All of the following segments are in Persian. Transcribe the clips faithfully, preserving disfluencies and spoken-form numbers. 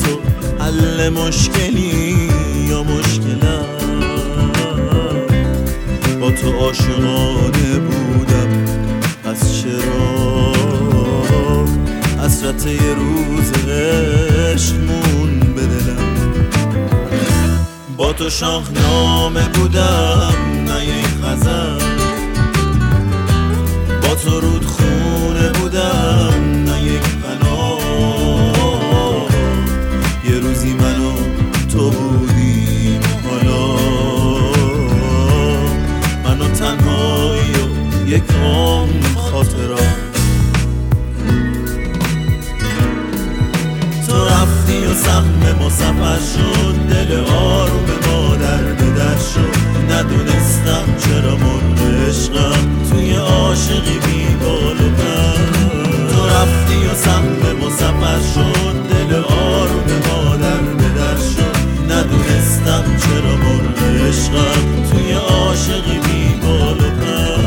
تو حل مشکلی یا مشکلم. با تو عاشقانه بودم، پس چرا حسرت یه روز عشق مون به دلم. با تو شاهنامه بودم نه یک غزل، با تو رودخونه بودم نه یک پناه. یه روزی من و تو بودیم حالا من و تنهایی و یک عمر خاطرات. تو رفتی و سهم ما سفر شد، دل آروم ما در به در شد. ندونستم چرا مرغ عشقم توی عاشقی بی بال و پر. تو رفتی و سهم ما سفر شد، دل آروم ما در به در شد. ندونستم چرا مرغ عشقم توی عاشقی بی بال و پر.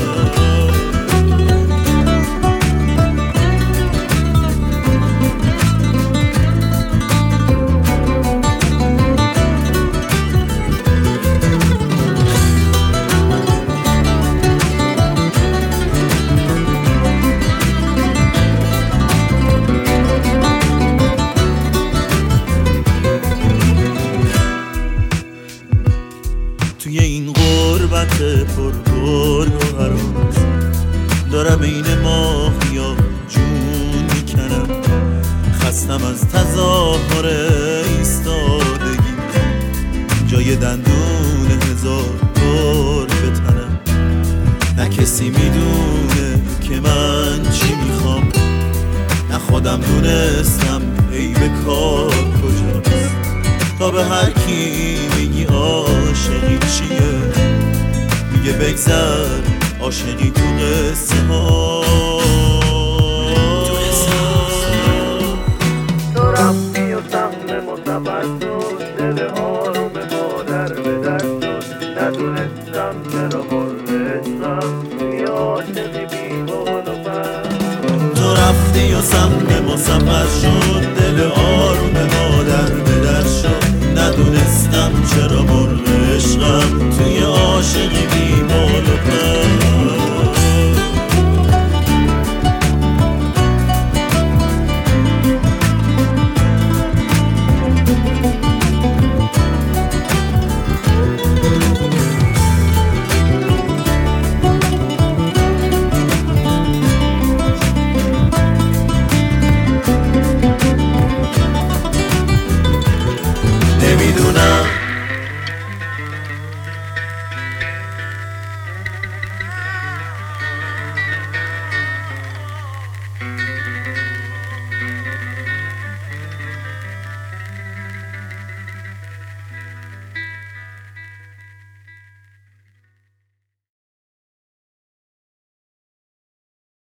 توی این غربت پر گرگ و هراس دارم این ماهیا جون میکنم. خستم از تظاهر ایستادگی، جای دندون هزار گرگ به تنم. نه کسی میدونه که من چی میخوام، نه خودم دونستم ای به کار کجاست. تا به هر کی میگی عاشقی چیه، میگه بگذر عاشقی تو قصه ها. تو رفتی و سهم ما سفر شد، دل آروم ما در به در شد. ندونستم چرا مرغ عشقم توی عاشقی بی بال و پر. تو رفتی و سهم ما سفر شد،